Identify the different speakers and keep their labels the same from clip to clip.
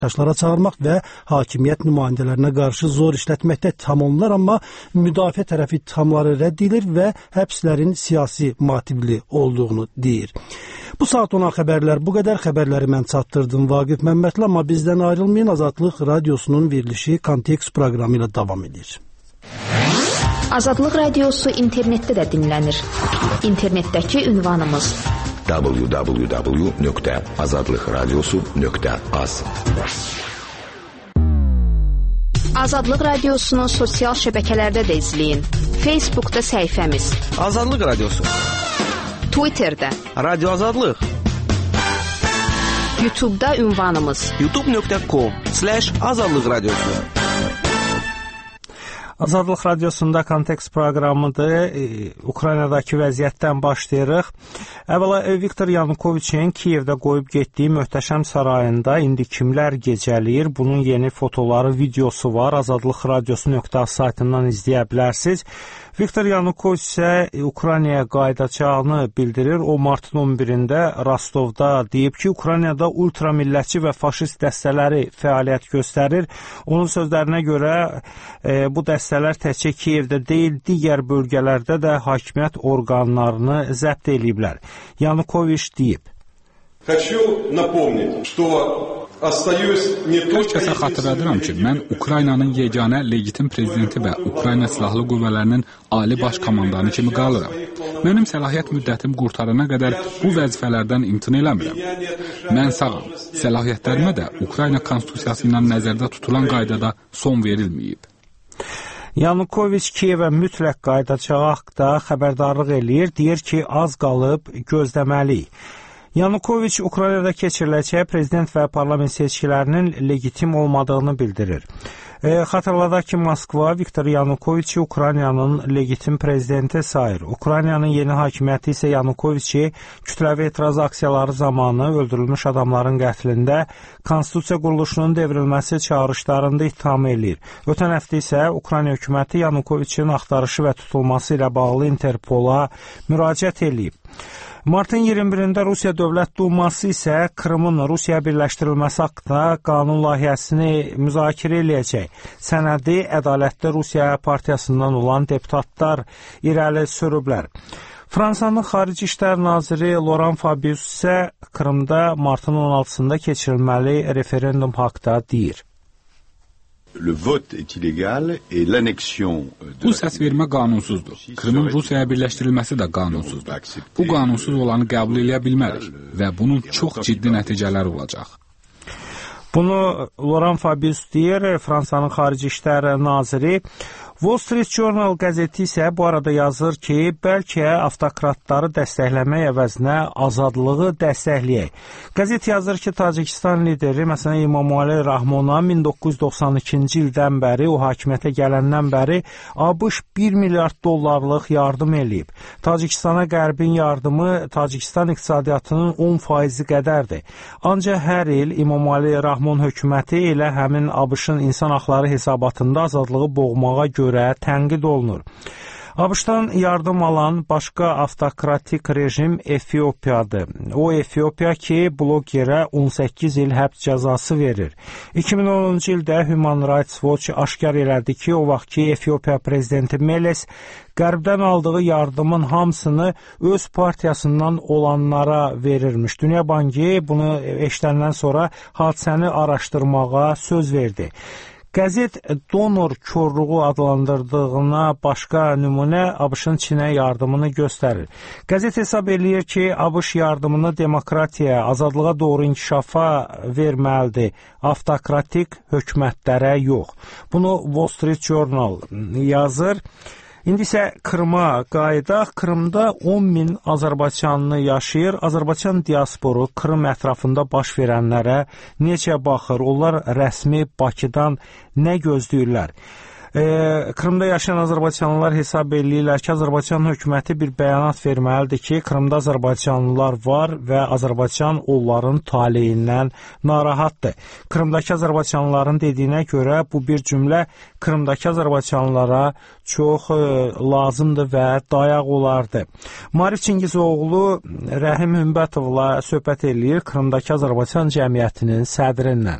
Speaker 1: yaşlara çağırmaq və hakimiyyət nümayəndələrinə qarşı zor işlətməkdə tam onlar, amma müdafiə tərəfi tamları rədd edilir və həbslərin siyasi motivli olduğunu deyir. Bu saat olan xəbərlər bu qədər. Xəbərləri mən çatdırdım Vaqif Məmmədli, amma bizdən ayrılmayın. Azadlıq Radiosunun verilişi Kontekst proqramı ilə davam edir.
Speaker 2: Azadlıq Radiosu internetdə də dinlənir. İnternetdəki ünvanımız www.azadlıqradiosu.az. Azadlıq Radiosunu sosial şəbəkələrdə də izləyin. Facebookda səhifəmiz
Speaker 3: Azadlıq Radiosu,
Speaker 2: Twitterdə
Speaker 3: Radio Azadlıq,
Speaker 2: YouTube'da ünvanımız
Speaker 3: youtube.com/Azadlıq Radiosu.
Speaker 4: Azadlıq Radiosunda Kontekst proqramıdır. Ukraynadakı vəziyyətdən başlayırıq. Əvvəla Viktor Yanukoviçin Kiyevdə qoyub getdiyi möhtəşəm sarayında indi kimlər gecələyir? Bunun yeni fotoları, videosu var. Azadlıqradiosu.az saytından izləyə bilərsiniz. Viktor Yanukoviç isə Ukraynaya qayıdacağını bildirir. O, martın 11-də Rostovda deyib ki, Ukraynada ultramillətçi və faşist dəstələri fəaliyyət göstərir. Onun sözlərinə görə bu dəstələr təkcə Kiyevdə deyil, digər bölgələrdə də hakimiyyət orqanlarını zəbt ediblər. Yanukoviç deyib:
Speaker 5: Hər kəsə xatırladıram ki, mən Ukraynanın yeganə legitim prezidenti və Ukrayna Silahlı Qüvvələrinin ali baş komandanı kimi qalıram. Mənim səlahiyyət müddətim qurtarana qədər bu vəzifələrdən imtina eləmirəm. Mən sağam. Səlahiyyətlərimə də Ukrayna konstitusiyası ilə nəzərdə tutulan qaydada son verilməyib.
Speaker 4: Yanukoviç Kiyevə mütləq qayıdacağı haqda xəbərdarlıq eləyir, deyir ki, az qalıb gözləməliyik. Yanukoviç Ukraynada keçiriləcək prezident və parlament seçkilərinin legitim olmadığını bildirir. Xatırladaq ki, Moskva Viktor Yanukoviçi Ukraynanın legitim prezidenti sayır. Ukraynanın yeni hakimiyyəti isə Yanukoviçi kütləvi etiraz aksiyaları zamanı öldürülmüş adamların qətlində konstitusiya quruluşunun devrilməsi çağırışlarında ittiham eləyir. Ötən həftə isə Ukrayna hökuməti Yanukoviçin axtarışı və tutulması ilə bağlı Interpola müraciət eləyib. Martın 21-də Rusiya Dövlət Duması isə Krımın Rusiya birləşdirilməsi haqqında qanun layihəsini müzakirə eləyəcək. Sənədi Ədalətli Rusiya partiyasından olan deputatlar irəli sürüblər. Fransanın Xarici İşlər Naziri Laurent Fabius isə Krımda martın 16-sında keçirilməli referendum haqqında deyir:
Speaker 5: Bu səsvermə qanunsuzdur. Krımın Rusiyaya birləşdirilməsi də qanunsuzdur. Bu qanunsuz olanı qəbul edə bilmərik və bunun çox ciddi nəticələri olacaq.
Speaker 4: Bunu Laurent Fabius deyir, Fransanın Xarici İşlər Naziri. Wall Street Journal qəzeti isə bu arada yazır ki, bəlkə avtokratları dəstəkləmək əvəzinə azadlığı dəstəkləyək. Qəzet yazır ki, Tacikistan lideri, məsələn, İmamali Rahmona 1992-ci ildən bəri, o hakimiyyətə gələndən bəri ABŞ $1 milyard yardım eləyib. Tacikistana Qərbin yardımı Tacikistan iqtisadiyyatının 10% qədərdir. Ancaq hər il İmamali Rahmon hökuməti elə həmin ABŞ-ın insan haqları hesabatında azadlığı boğmağa görə tənqid olunur. ABŞ-dan yardım alan başqa avtokratik rejim Efiopiyadır. O Efiopiya ki, blogerə 18 il həbs cəzası verir. 2010-cu ildə Human Rights Watch aşkar elədi ki, o vaxtki Efiopiya prezidenti Meles Qərbdən aldığı yardımın hamısını öz partiyasından olanlara verirmiş. Dünya Bankı bunu eşidəndən sonra hadisəni araşdırmağa söz verdi. Qəzet donor körlüğü adlandırdığına başqa nümunə ABŞ-ın Çinə yardımını göstərir. Qəzet hesab eləyir ki, ABŞ yardımını demokratiyaya, azadlığa doğru inkişafa verməlidir, avtokratik hökumətlərə yox. Bunu Wall Street Journal yazır. İndi isə Krıma qayıdaq. Krımda 10.000 Azərbaycanlı yaşayır. Azərbaycan diasporu Krım ətrafında baş verənlərə necə baxır? Onlar rəsmi Bakıdan nə gözləyirlər? Krımda yaşayan Azərbaycanlılar hesab edirlər ki, Azərbaycan hökuməti bir bəyanat verməlidir ki, Krımda Azərbaycanlılar var və Azərbaycan onların taleyindən narahatdır. Krımdakı Azərbaycanlıların dediyinə görə bu bir cümlə Krımdakı Azərbaycanlılara çox lazımdır və dayaq olardı. Marif Çingizoğlu Rəhim Hümbətovla söhbət eləyir Krımdakı Azərbaycan cəmiyyətinin sədrindən.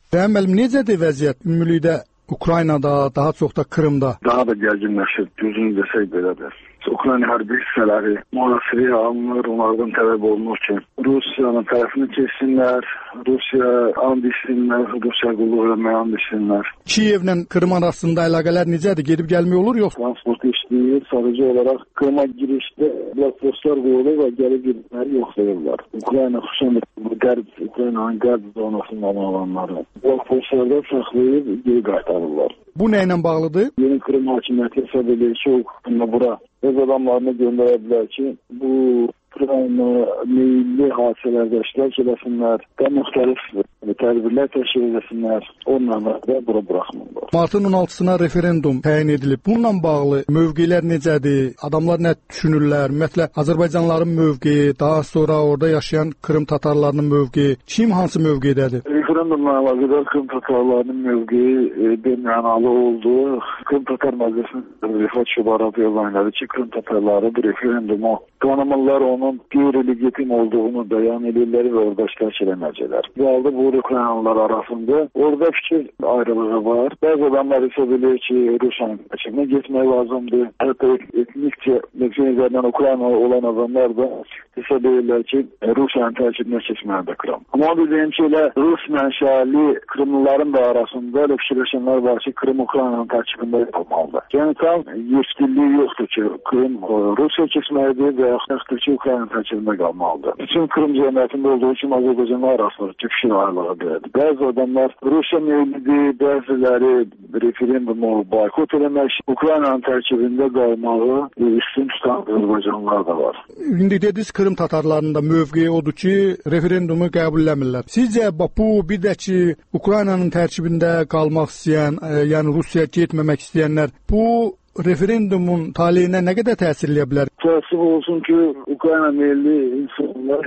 Speaker 6: Rəhim müəllim, necədir vəziyyət ümumilikdə Ukraynada, daha çox da Krımda?
Speaker 7: Daha da gərginləşir, düzünü desək belədir. Ukrayna hərbi hissələri mühasirəyə alınır, onlardan tələb olunur ki, Rusiyanın tərəfini keçsinlər, Rusiya and içsinlər, Rusiya qulluq eləməyə and içsinlər.
Speaker 6: Kiyevlə Krım arasında əlaqələr necədir? Gedib gəlmək olur, yoxsa?
Speaker 7: Transport işləyir, sadəcə olaraq Krıma girişdə blokpostlar qoyulur və gəlib gedənləri yoxlayırlar. Ukrayna xüsusən Ukraynanın qərb zonasından olanları blokpostlarda saxlayıb geri qaytarırlar.
Speaker 6: Bu nə ilə bağlıdır?
Speaker 7: Yeni Krım hakimiyyəti hesab edir ki, Ukrayna bura öz adamlarını göndərə bilər ki, bu Ukrayna meyilli hadisələrdə iştirak eləsinlər və müxtəlif tədbirlər təşkil eləsinlər, onlarla da bura buraxmırlar.
Speaker 6: Martın 16-sına referendum təyin edilib. Bununla bağlı mövqelər necədir? Adamlar nə düşünürlər? Ümumiyyətlə, Azərbaycanlıların mövqeyi, daha sonra orada yaşayan Krım tatarlarının mövqeyi, kim hansı mövqeydədir?
Speaker 7: Referendumla əlaqədar Krım tatarlarının mövqeyi bir mənalı oldu. Krım Tatar Məclisinin Rifat Şubarat elan elədi ki, Krım tatarları bu referendumu tanımırlar, onun qeyri-legitim olduğunu bəyan edirlər və orada iştirak eləməyəcəklər. Bu halda bu Ukraynalılar arasında orada fikir ayrılığı var. Bəzi adamlar hesab edir ki, Rusiyanın tərkibinə getmək lazımdır. Hətta etnikcə nəticələrdən Ukraynalı olan adamlar da hesab edirlər ki, Rusiyanın tərkibinə keçməlidir Krım. Amma bildiğim ki, elə Rus mənşəli Krımlıların da arasında elə fikirləşənlər var ki, Krım Ukraynanın tərkibində olmalıdır. Yəni tam yetkinliyi yoxdur ki, Krım Rusiya keçməlidir və yaxud ki, Ukraynanın tərkibində qalmalıdır. Bütün Krım cəmiyyətində olduğu kimi Azərbaycanlar arasında fikir ayrılığı belədir. Bəzi adamlar Rusiya meyillidir, bəziləri referendumu boykot eləmək, Ukraynanın tərkibində qalmağı üstün tutan Azərbaycanlılar da var.
Speaker 6: İndi dediniz Krım tatarlarının da mövqeyi odur ki, referendumu qəbul eləmirlər. Sizcə bu bir də ki, Ukraynanın tərkibində qalmaq istəyən, yəni Rusiyaya getməmək istəyənlər, bu referendumun taleyinə nə qədər təsir edə bilər?
Speaker 7: Təəssüf olsun ki, Ukrayna meyilli insanlar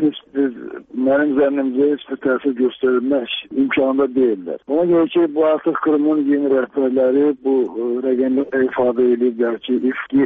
Speaker 7: mənim zənnimcə heç bir təsir göstərilmək imkanında deyirlər. Ona görə ki, bu artıq Krımın yeni rəhbərləri bu rəqəmlərlə ifadə edirlər ki,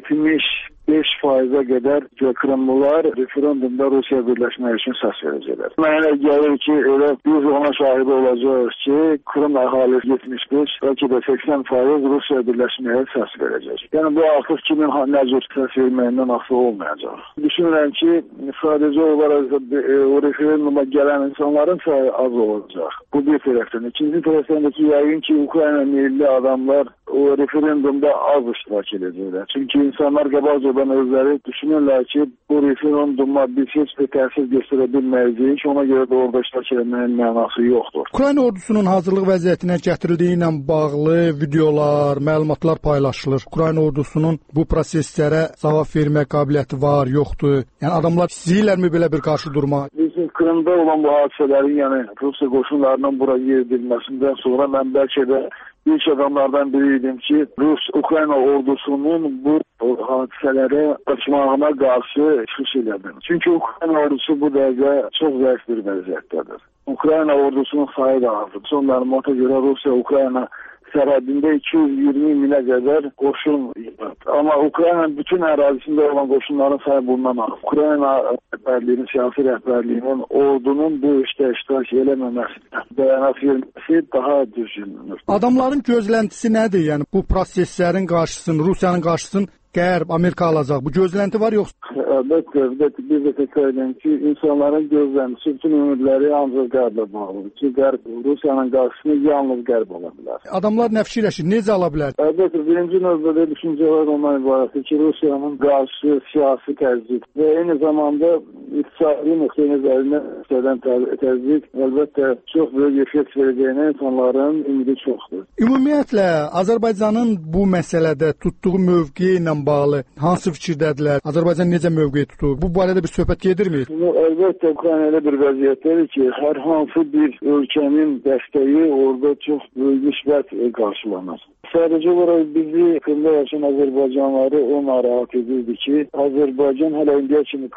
Speaker 7: 75% qədər Krımlılar referendumda Rusiya birləşmək üçün səs verəcəklər. Mənə gəlir ki, elə biz ona şahid olacağıq ki, Krım əhalisi 75, bəlkə də 80% Rusiya birləşməyə səs verəcək. Yəni bu artıq kimin nə cür səs verməyindən asılı olmayacaq. Düşünürəm ki, sadəcə olaraq o referenduma gələn insanların sayı az olacaq. Bu bir tərəfdən. İkinci tərəfdən də ki, yəqin ki, Ukrayna meyilli adamlar o referendumda az iştirak edəcəklər. Çünki insanlar qabaqcadan özləri düşünürlər ki, bu referenduma biz heç bir təsir göstərə bilməyəcəyik, ona görə də orada iştirak etməyin mənası yoxdur.
Speaker 6: Ukrayna ordusunun hazırlıq vəziyyətinə gətirildiyi ilə bağlı videolar, məlumatlar paylaşılır. Ukrayna ordusunun bu proseslərə cavab vermək qabiliyyəti var, yoxdur. Yəni adamlar istəyirlərmi belə bir qarşı durma?
Speaker 7: Bizim Krımda olan bu hadisələrin, yəni Rusiya qoşunlarının bura yeridilməsindən sonra mən bəlkə də ilk adamlardan biriydim ki, Ukrayna ordusunun bu hadisələrə açmağına qarşı çıxış elədim. Çünki Ukrayna ordusu bu dəqiqə çox zəif bir vəziyyətdədir. Ukrayna ordusunun sayı da azdır. Son məlumata görə Rusiya Ukrayna sərhədində 220 minə qədər qoşun var. Amma Ukraynanın bütün ərazisində olan qoşunların sayı bundan az. Ukrayna rəhbərliyinin, siyasi rəhbərliyinin ordunun bu işdə iştirak eləməməsi, bəyanat verməsi daha düzgündür.
Speaker 6: Adamların gözləntisi nədir? Yəni bu proseslərin qarşısını, Rusiyanın qarşısını Qərb, Amerika alacaq. Bu gözlənti var yoxsa?
Speaker 7: Əlbəttə, bir də təkrar edirəm ki, insanların gözləntisi, bütün ümidləri ancaq Qərblə bağlıdır ki, Qərb Rusiyanın qarşısını yalnız Qərb ola bilər.
Speaker 6: Adamlar nə fikirləşir? Necə ala bilər?
Speaker 7: Əlbəttə, birinci növbədə düşüncələr ondan ibarətdir ki, Rusiyanın qarşı siyasi təzyiq və eyni zamanda iqtisadi nöqteyi nəzərindən təzyiq əlbəttə çox böyük effekt verəcəyinə insanların ümidi çoxdur.
Speaker 6: Ümumiyyətlə, Azərbaycanın bu məsələdə tutduğu mövqeyi ilə bağlı hansı fikirdədirlər? Azərbaycan necə mövqe tutur? Bu barədə bir söhbət gedirmi?
Speaker 7: Əlbəttə, Ukrayna elə bir vəziyyətdədir ki, hər hansı bir ölkənin dəstəyi orada çox böyük müsbət qarşılanır. Sadəcə olaraq bizi Krımda yaşayan Azərbaycanları o narahat edirdi ki, Azərbaycan hələ indiyə kimi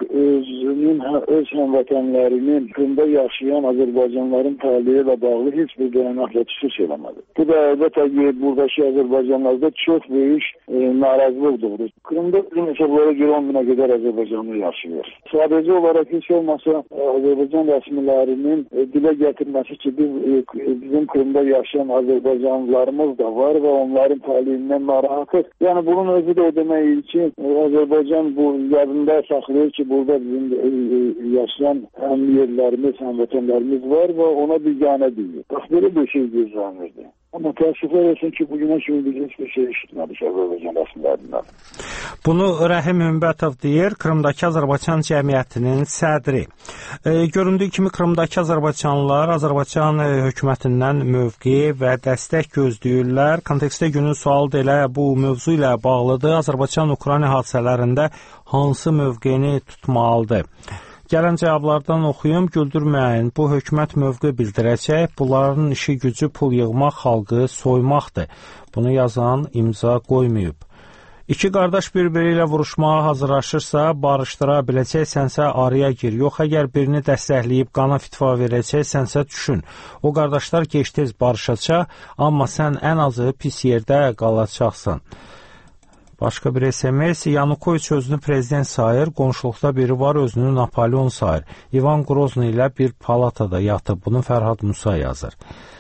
Speaker 7: öz həmvətənlərinin Krımda yaşayan Azərbaycanların taleyi ilə bağlı heç bir bəyanatla çıxış eləmədi. Bu da əlbəttə buradakı Azərbaycanlarda çox böyük narazılıq doğru. Kırım'da bizim hesaplara göre 10 bine kadar Azerbaycanlı yaşıyor. Sadece olarak hiç olmasa Azerbaycan resmilerinin dile getirmesi ki bizim Kırım'da yaşayan Azerbaycanlılarımız da var ve onların talihinden narahatız. Yani bunun özü de o demek ki Azerbaycan bu yadında saklıyor ki burada bizim yaşayan hem yerlerimiz hem vatanlarımız var ve ona biganə deyil. Bak böyle bir şey gözlenirdi. Ama təəssüflər olsun ki, bugüne kimi biz hiçbir şey işitmədik Azərbaycan rəsmilərindən.
Speaker 4: Bunu Rəhim Ümbətov deyir, Kırımdakı Azərbaycan Cəmiyyətinin sədri. Göründüyü kimi Kırımdakı Azərbaycanlılar Azərbaycan hökumətindən mövqe və dəstək gözləyirlər. Kontekstdə günün sualı da elə bu mövzu ilə bağlıdır. Azərbaycan-Ukrayna hadisələrində hansı mövqeyini tutmalıdır? Gələn cavablardan oxuyum, güldürməyin. Bu hökumət mövqe bildirəcək. Bunların işi gücü pul yığmaq, xalqı soymaqdır. Bunu yazan imza qoymayıb. İki qardaş bir-biri ilə vuruşmağa hazırlaşırsa, barışdıra biləcəksənsə araya gir. Yox, əgər birini dəstəkləyib qana fitva verəcəksənsə düşün. O qardaşlar gec-tez barışacaq, amma sən ən azı pis yerdə qalacaqsan. Başqa bir SMS, Yanukoviç özünü prezident sayır, qonşuluqda biri var, özünü Napolyon sayır. İvan Grozny ilə bir palatada yatıb, bunu Fərhad Musa yazır.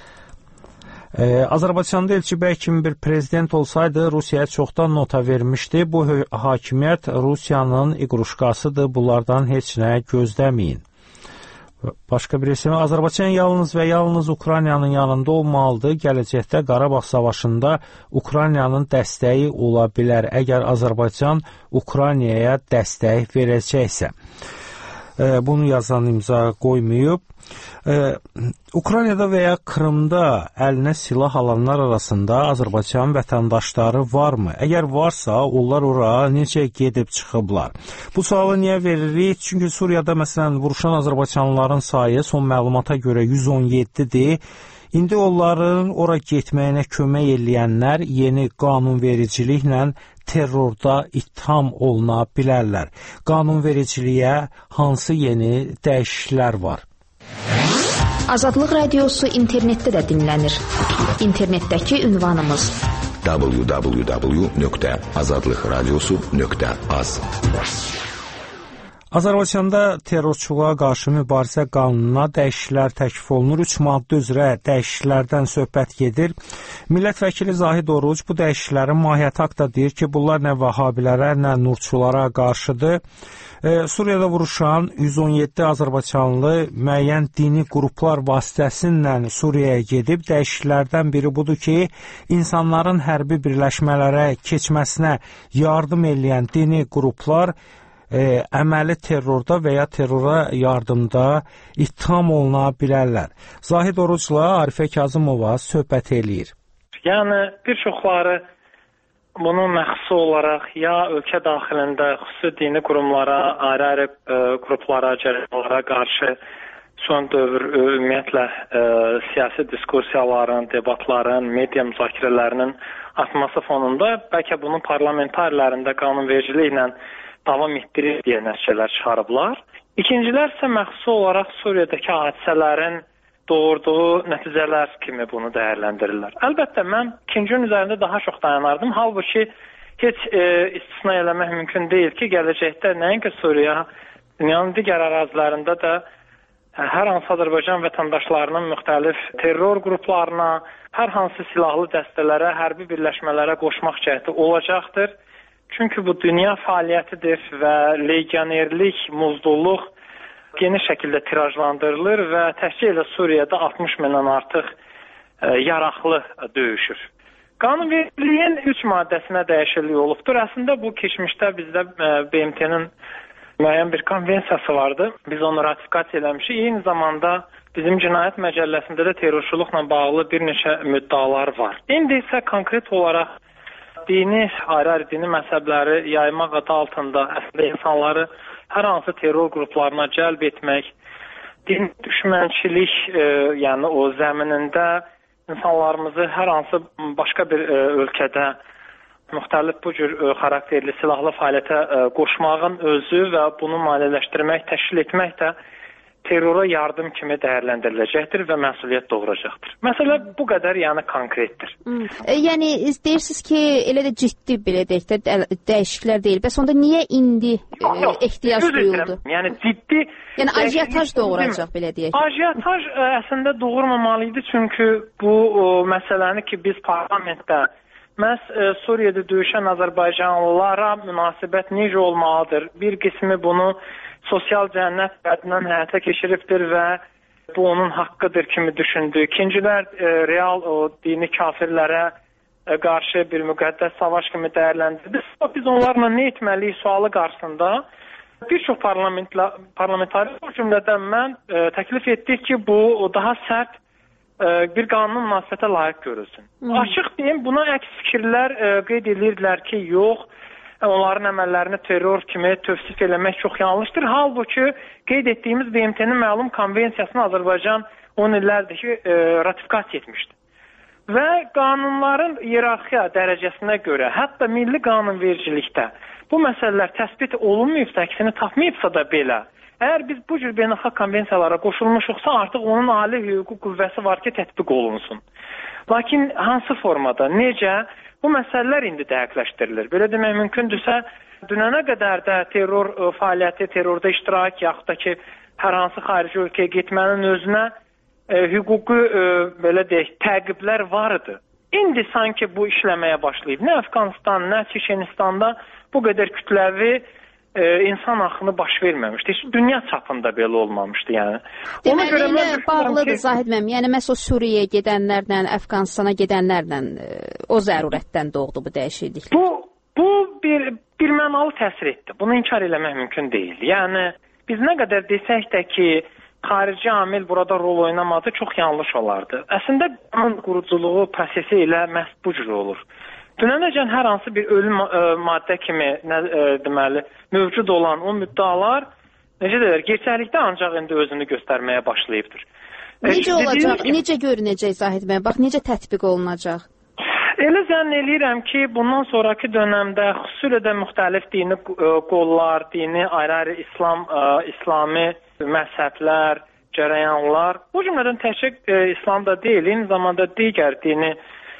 Speaker 4: Azərbaycanda Elçi bəy kimi bir prezident olsaydı, Rusiyaya çoxdan nota vermişdi. Bu hakimiyyət Rusiyanın iqruşkasıdır, bunlardan heç nə gözləməyin. Başqa bir resim, Azərbaycan yalnız və yalnız Ukraynanın yanında olmalıdır. Gələcəkdə Qarabağ savaşında Ukraynanın dəstəyi ola bilər, əgər Azərbaycan Ukraynaya dəstək verəcəksə. Bunu yazan imza qoymayıb. Ukraynada və ya Krımda əlinə silah alanlar arasında Azərbaycan vətəndaşları varmı? Əgər varsa, onlar ora necə gedib çıxıblar? Bu sualı niyə veririk? Çünki Suriyada məsələn vuruşan Azərbaycanlıların sayı son məlumata görə 117-dir. İndi onların ora getməyinə kömək eləyənlər yeni qanunvericiliklə terrorda ittiham oluna bilərlər. Qanunvericiliyə hansı yeni dəyişikliklər var?
Speaker 2: Azadlıq Radiosu internetdə də dinlənir. İnternetdəki ünvanımız www.azadlıqradiosu.az.
Speaker 4: Azərbaycanda terrorçuluğa qarşı mübarizə qanununa dəyişikliklər təklif olunur. 3 maddə üzrə dəyişikliklərdən söhbət gedir. Millət vəkili Zahid Oruc bu dəyişikliklərin mahiyyəti haqqında deyir ki, bunlar nə vəhabilərə, nə nurçulara qarşıdır. Suriyada vuruşan 117 Azərbaycanlı müəyyən dini qruplar vasitəsilə Suriyaya gedib. Dəyişikliklərdən biri budur ki, insanların hərbi birləşmələrə keçməsinə yardım eləyən dini qruplar əməli terrorda və ya terrora yardımda ittiham oluna bilərlər. Zahid Orucla Arifə Kazımova söhbət eləyir.
Speaker 8: Yəni, bir çoxları bunun məxsusi olaraq ya ölkə daxilində xüsusi dini qurumlara, ayrı-ayrı qruplara, cərəyanlara qarşı son dövr ümumiyyətlə siyasi diskursiyaların, debatların, media müzakirələrinin artması fonunda bəlkə bunun parlamentarlərində qanunvericiliklə davam etdirir deyə nəticələr çıxarıblar. İkincilər isə məxsusi olaraq Suriyadakı hadisələrin doğurduğu nəticələr kimi bunu dəyərləndirirlər. Əlbəttə, mən ikincinin üzərində daha çox dayanardım. Halbuki heç istisna eləmək mümkün deyil ki, gələcəkdə nəinki Suriya, dünyanın digər ərazilərində də hər hansı Azərbaycan vətəndaşlarının müxtəlif terror qruplarına, hər hansı silahlı dəstələrə, hərbi birləşmələrə qoşmaq cəhdi olacaqdır. Çünki bu dünya fəaliyyətidir və legionerlik, muzdulluq geniş şəkildə tirajlandırılır və təkcə elə Suriyada 60 mindən artıq yaraqlı döyüşür. Qanunvericiliyin 3 maddəsinə dəyişiklik olubdur. Əslində bu keçmişdə bizdə BMT-nin müəyyən bir konvensiyası vardı. Biz onu ratifikasiya eləmişik. Eyni zamanda bizim cinayət məcəlləsində də terrorçuluqla bağlı bir neçə müddalar var. İndi isə konkret olaraq dini, ayrı-ayrı dini məzhəbləri yaymaq adı altında əslində insanları hər hansı terror qruplarına cəlb etmək, din düşmənçilik, yəni o zəminində insanlarımızı hər hansı başqa bir ölkədə müxtəlif bu cür xarakterli silahlı fəaliyyətə qoşmağın özü və bunu maliyyələşdirmək, təşkil etmək də terrora yardım kimi dəyərləndiriləcəkdir və məsuliyyət doğuracaqdır. Məsələ bu qədər konkretdir.
Speaker 2: Yəni deyirsiniz ki, elə də ciddi belə deyək də dəyişikliklər deyil. Bəs onda niyə indi ehtiyac duyuldu?
Speaker 8: Yəni ciddi
Speaker 2: ajiotaj doğuracaq belə deyək.
Speaker 8: Ajiotaj əslində doğurmamalı idi, çünki bu məsələni ki biz parlamentdə məhz Suriyada döyüşən Azərbaycanlılara münasibət necə olmalıdır? Bir qismi bunu sosial cənnət qəddindən həyata keçiribdir və bu onun haqqıdır kimi düşündü. İkincilər real dini kafirlərə qarşı bir müqəddəs savaş kimi dəyərləndirdi. Biz onlarla nə etməliyik sualı qarşısında bir çox parlamentarist, o cümlədən mən təklif etdik ki, bu daha sərt bir qanun münasibətə layiq görülsün. Açıq deyim, buna əks fikirlər qeyd edirdilər ki, yox, onların əməllərini terror kimi tövsif eləmək çox yanlışdır. Halbuki qeyd etdiyimiz BMT-nin məlum konvensiyasını Azərbaycan 10 illərdir ki, ratifikasiya etmişdir. Və qanunların iyerarxiya dərəcəsinə görə, hətta milli qanunvericilikdə bu məsələlər təsbit olunmayıbsa, əksini tapmayıbsa da belə, əgər biz bu cür beynəlxalq konvensiyalara qoşulmuşuqsa, artıq onun ali hüquqi qüvvəsi var ki, tətbiq olunsun. Lakin hansı formada, necə? Bu məsələlər indi dəqiqləşdirilir. Belə demək mümkündürsə, dünənə qədər də terror fəaliyyəti, terrorda iştirak, yaxud da ki, hər hansı xarici ölkəyə getmənin özünə hüquqi, belə deyək, təqiblər var idi. İndi sanki bu işləməyə başlayıb. Nə Əfqanistan, nə Çeçenistanda bu qədər kütləvi insan axını baş verməmişdi. Heç dünya çapında belə olmamışdı, yəni.
Speaker 2: Deməli, ilə bağlıdır Zahid müəllim. Yəni, məhz o Suriyaya gedənlərlə, Əfqanistana gedənlərlə o zərurətdən doğdu bu dəyişiklik.
Speaker 8: Bu bir mənalı təsir etdi. Bunu inkar eləmək mümkün deyil. Yəni, biz nə qədər desək də ki, xarici amil burada rol oynamadı, çox yanlış olardı. Əslində, qanun quruculuğu prosesi ilə məhz bu cür olur. Dünənəcən hər hansı bir ölüm maddə kimi deməli mövcud olan o müddalar necə deyirlər, gerçəklikdə ancaq indi özünü göstərməyə başlayıbdır.
Speaker 2: Necə olacaq? Necə görünəcək Zahid bəy? Bax, necə tətbiq olunacaq?
Speaker 8: Elə zənn eləyirəm ki, bundan sonraki dövrdə xüsusilə də müxtəlif dini qollar, dini ayrı-ayrı İslami məzhəblər, cərəyanlar, bu cümlədən təkcə İslam da deyil, eyni zamanda digər dini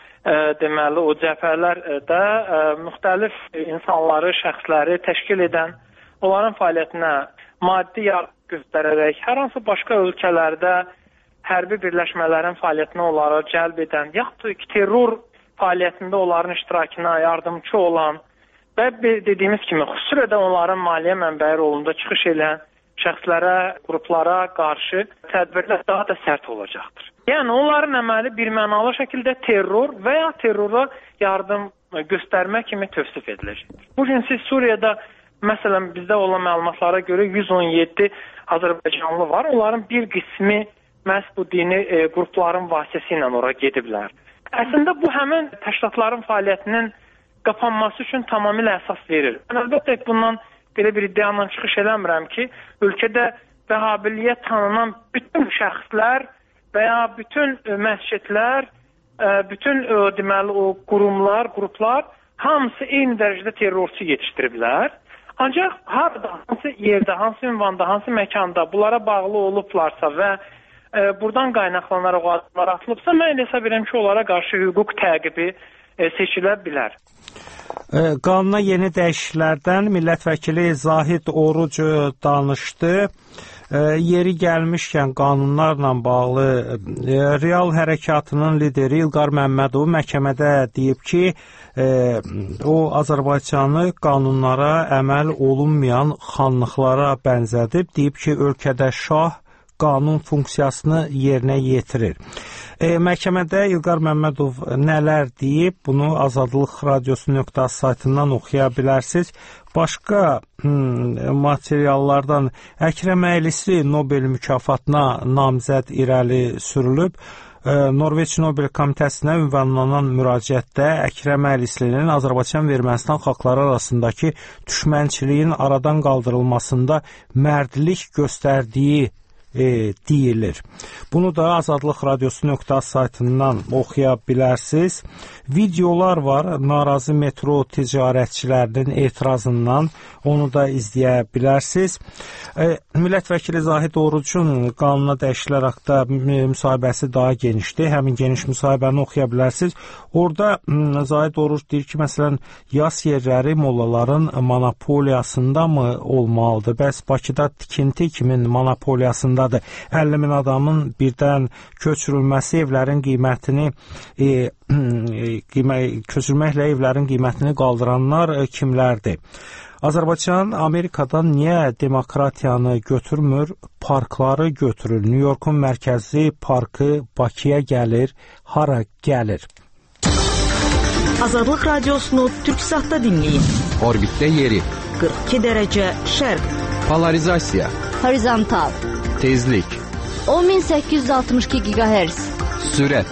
Speaker 8: deməli o cəbhələr də müxtəlif insanları, şəxsləri təşkil edən, onların fəaliyyətinə maddi yardım göstərərək, hər hansı başqa ölkələrdə hərbi birləşmələrin fəaliyyətinə onları cəlb edən, yaxud ki, terror fəaliyyətində onların iştirakına yardımcı olan və dediyimiz kimi xüsusilə də onların maliyyə mənbəyi rolunda çıxış edən şəxslərə, qruplara qarşı tədbirlər daha da sərt olacaqdır. Yəni, onların əməli birmənalı şəkildə terror və ya terrora yardım göstərmə kimi tövsif ediləcəkdir. Bugün siz Suriyada, məsələn, bizdə olan məlumatlara görə 117 Azərbaycanlı var. Onların bir qismi məhz bu dini qrupların vasitəsilə ora gediblər. Əslində, bu həmin təşkilatların fəaliyyətinin qapanması üçün tamamilə əsas verir. Əlbəttə, bundan belə bir iddianla çıxış eləmirəm ki, ölkədə vəhhabiliyyət tanınan bütün şəxslər və ya bütün məscidlər, bütün deməli o qurumlar, qruplar hamısı eyni dərəcədə terrorçu yetişdiriblər. Ancaq harada, hansı yerdə, hansı ünvanda, hansı məkanda bunlara bağlı olublarsa və buradan qaynaqlanaraq o adımlar atılıbsa, mən elə hesab edirəm ki, onlara qarşı hüquq təqibi seçilə bilər.
Speaker 4: Qanuna yeni dəyişikliklərdən millət vəkili Zahid Oruc danışdı. Yeri gəlmişkən qanunlarla bağlı Real Hərəkatının lideri İlqar Məmmədov məhkəmədə deyib ki, o Azərbaycanı qanunlara əməl olunmayan xanlıqlara bənzədib. Deyib ki, ölkədə şah qanun funksiyasını yerinə yetirir. Məhkəmədə İlqar Məmmədov nələr deyib, bunu Azadlıq Radiosu.az saytından oxuya bilərsiniz. Başqa materiallardan Əkrəm Əylisi Nobel mükafatına namizəd irəli sürülüb. Norveç Nobel Komitəsinə ünvanlanan müraciətdə Əkrəm Əylislinin Azərbaycan və Ermənistan xalqları arasındakı düşmənçiliyin aradan qaldırılmasında mərdlik göstərdiyi deyilir. Bunu da Azadlıq Radiosu.az saytından oxuya bilərsiniz. Videolar var, narazı metro ticarətçilərinin etirazından, onu da izləyə bilərsiniz. Millət vəkili Zahid Orucun qanuna dəyişikliklər haqqında müsahibəsi daha genişdir. Həmin geniş müsahibəni oxuya bilərsiniz. Orada Zahid Oruc deyir ki, məsələn, yas yerləri mollaların monopoliyasında mı olmalıdır? Bəs Bakıda tikinti kimin monopoliyasındadır? 50 min adamın birdən köçürülməsi evlərin qiymətini köçürməklə evlərin qiymətini qaldıranlar kimlərdir? Azərbaycan Amerikadan niyə demokratiyanı götürmür, parkları götürür? New Yorkun mərkəzi parkı Bakıya gəlir, hara gəlir?
Speaker 9: Azadlıq Radiosunu Türksatda dinləyin.
Speaker 3: Orbitdə yeri.
Speaker 9: 42 dərəcə şərq.
Speaker 3: Polarizasiya.
Speaker 10: Horizontal.
Speaker 3: Tezlik.
Speaker 10: 10862 GHz.
Speaker 3: Sürət.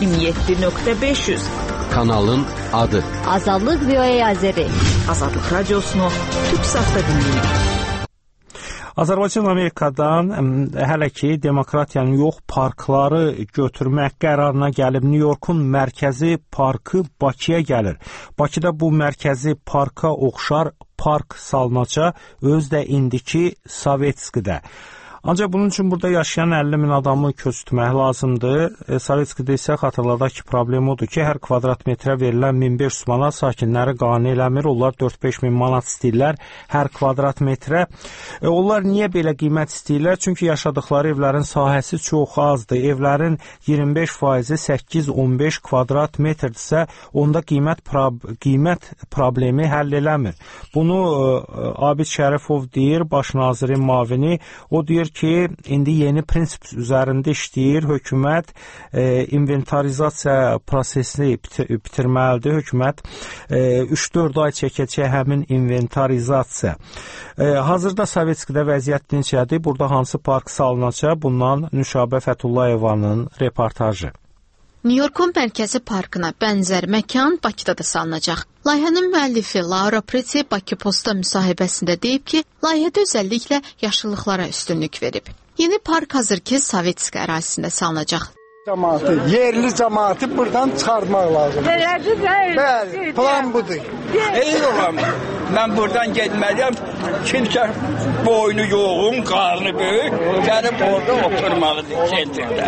Speaker 9: 27.500.
Speaker 3: Kanalın adı.
Speaker 10: Azadlıq VOA Azeri.
Speaker 9: Azadlıq Radiosunu Türksatda dinləyin.
Speaker 4: Azərbaycan Amerikadan hələ ki demokratiyanın yox, parkları götürmək qərarına gəlib. New Yorkun mərkəzi parkı Bakıya gəlir. Bakıda bu mərkəzi parka oxşar park salınacaq, öz də indiki Sovetskidə. Ancaq bunun üçün burada yaşayan 50 min adamı köçürtmək lazımdır. Sovetskidə isə xatırladaq ki, problem odur ki, hər kvadrat metrə verilən 1500 manat sakinləri qane eləmir. Onlar 4-5 min manat istəyirlər hər kvadrat metrə. Onlar niyə belə qiymət istəyirlər? Çünki yaşadıkları evlərin sahəsi çox azdır. Evlərin 25%-i 8-15 kvadrat metrdirsə, onda qiymət problemi həll eləmir. Bunu Abid Şərifov deyir, baş nazirin mavini. O deyir ki, indi yeni prinsip üzərində işləyir. Hökumət inventarizasiya prosesini bitirməlidir. Hökumət 3-4 ay çəkəcək həmin inventarizasiya. Hazırda Sovetskidə vəziyyət necədir? Burada hansı park salınacaq? Bundan Nüşabə Fəthullayevanın reportajı.
Speaker 11: New Yorkun mərkəzi parkına bənzər məkan Bakıda da salınacaq. Layihənin müəllifi Laura Preti Bakı Posta müsahibəsində deyib ki, layihədə özəlliklə yaşıllıqlara üstünlük verib. Yeni park hazırki Sovetski ərazisində salınacaq.
Speaker 12: Yerli cəmaatı buradan çıxartmaq lazımdır. Bəli, plan budur.
Speaker 13: Eyni olam. Mən buradan getməliyəm. Kimsə boynu yoğun, qarnı böyük, gəlib orada oturmalıdır sentrdə.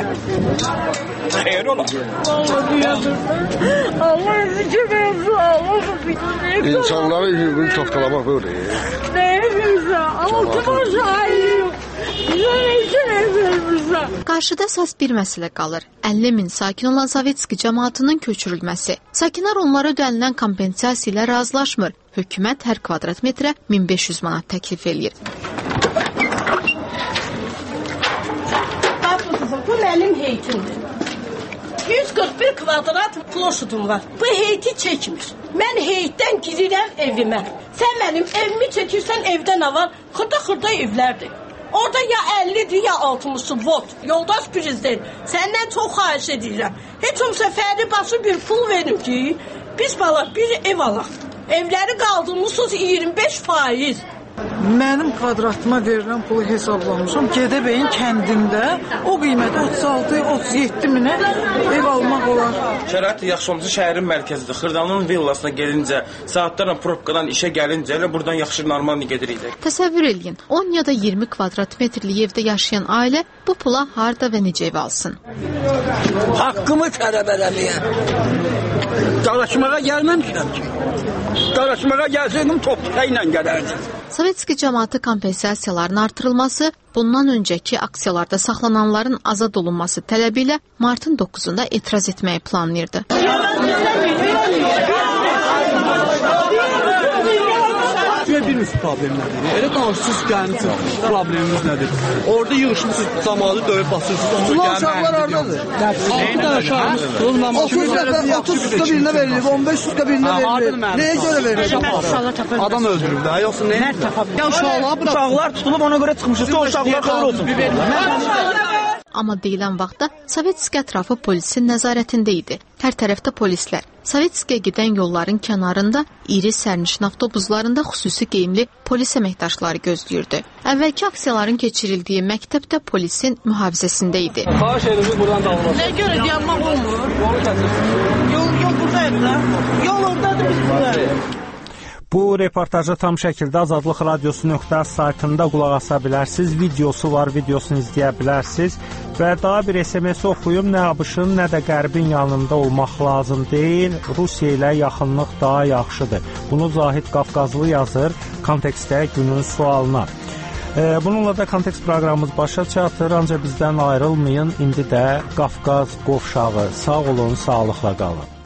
Speaker 13: Xeyr ola.
Speaker 14: Allah üzü versin, Allah
Speaker 15: İnsanları hüququnu toxtalamaq böyle.
Speaker 14: Ne versin? Ama kim şahidi?
Speaker 11: Qarşıda əsas bir məsələ qalır. 50 min sakin olan Sovetski cəmaatının köçürülməsi. Sakinlər onlara ödənilən kompensasiya ilə razılaşmır. Hökumət hər kvadrat metrə 1500 manat təklif eləyir.
Speaker 16: Bu mənim heytimdir. 141 kvadrat ploşudum var. Bu heyti çəkmir. Mən heytdən girirəm evimə. Sən mənim evimi çəkirsən, evdə nə var? Xırda evlərdir. Orada ya 50'dir ya 60'sı vot. Yoldaş prezident. Senden çok xahiş edirəm. Heç olmasa fərdi başı bir pul verim ki, biz bir ev alaq. Evləri qaldırmışsınız 25%.
Speaker 17: Mənim kvadratıma verilən pulu hesablamışam. Gədəbəyin kəndində o qiymətə 36-37 minə ev almaq olar.
Speaker 18: Şərait yaxşı olmasa şəhərin mərkəzidir. Xırdanın villasına gelincə, saatlarla probkadan işə gəlincə elə buradan yaxşı normal gedirik.
Speaker 11: Təsəvvür eləyin, 10 ya da 20 kvadrat metrlik evdə yaşayan ailə bu pula harda və necə ev alsın?
Speaker 13: Haqqımı tələb eləməyəm. Dalaşmağa gəlməmişəm ki. Dalaşmağa gəlsəydim topluca ilə gələrdim.
Speaker 11: Sovetski cəmaatı kompensasiyaların artırılması, bundan öncəki aksiyalarda saxlananların azad olunması tələbi ilə martın 9-da etiraz etməyi planlayırdı.
Speaker 19: Birimiz problemlərdir. Elə danışsız gəlmişsiniz, problemimiz nədir? Orada yığışmışsınız, cəmaatı döyüb basırsınız.
Speaker 12: Ulan uşaqlar haradadır? 30 sutka birinə verilir, 15 sutka birinə verilir. Nəyə görə verilir?
Speaker 19: Adam öldürür də, yoxsa nə?
Speaker 12: Ya
Speaker 18: uşaqlar tutulub ona görə çıxmışız ki, o uşaqlar qalır olsun.
Speaker 11: Amma deyilən vaxtda Sovetski ətrafı polisin nəzarətində idi. Hər tərəfdə polislər. Sovetskiyə gedən yolların kənarında iri sərnişin avtobuslarında xüsusi geyimli polis əməkdaşları gözləyirdi. Əvvəlki aksiyaların keçirildiyi məktəbdə polisin mühafizəsində idi.
Speaker 19: Xahiş edirik buradan dağılmasın.
Speaker 17: Nə görə dayanmaq olmur? Yol buradaydı da. Yol oradadır, biz buradayıq.
Speaker 4: Bu reportajı tam şəkildə Azadlıq Radiosu.az saytında qulaq asa bilərsiniz. Videosu var, videosunu izləyə bilərsiniz. Və daha bir SMS oxuyum. Nə ABŞ-ın, nə də Qərbin yanında olmaq lazım deyil. Rusiya ilə yaxınlıq daha yaxşıdır. Bunu Zahid Qafqazlı yazır kontekstdə günün sualına. Bununla da kontekst proqramımız başa çatır. Ancaq bizdən ayrılmayın. İndi də Qafqaz qovşağı. Sağ olun, sağlıqla qalın.